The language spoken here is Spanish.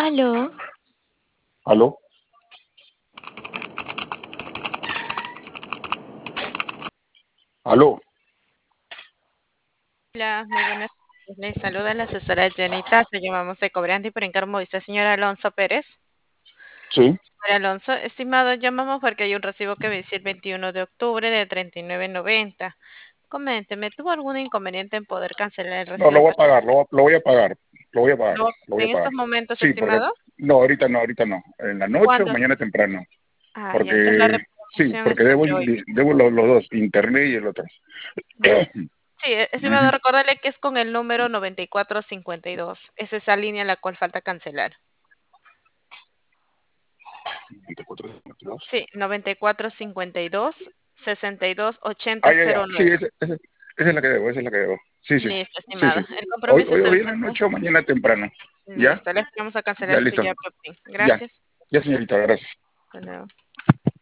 Aló, ¿Aló? ¿Aló? Hola, muy buenas tardes. Les saluda la asesora Janita. Se llamamos de Cobrante y por encargo de usted, señor Alonso Pérez. Sí. Señor Alonso, estimado, llamamos porque hay un recibo que venció el 21 de octubre de 39.90. Coménteme, ¿tuvo algún inconveniente en poder cancelar el No, lo recibo voy a que pagar, lo voy a pagar, lo voy a pagar, lo voy a en pagar. estos momentos, Sí, porque estimado? no, ahorita no, ahorita no. En la noche o ¿Cuándo? mañana temprano. Ah, ya, entonces la Porque, sí, reposición es porque debo, entre hoy. debo los dos, internet y el otro. Ya. Sí, estimado, Ujú. recordarle que es con el número 9452. Es esa línea la cual falta cancelar. 24, 52. Sí, 9452 Ah, ya, ya. Sí, 628009. esa es la que debo, esa es la que debo. Sí, sí, Listo, sí, estimado. sí. El Hoy, compromiso hoy, es el hoy en la noche o mañana temprano. ¿Ya? Listo, le vamos a cancelar Ya, su listo. ya por fin. Ya, Gracias. ya, señorita, gracias. Hasta luego.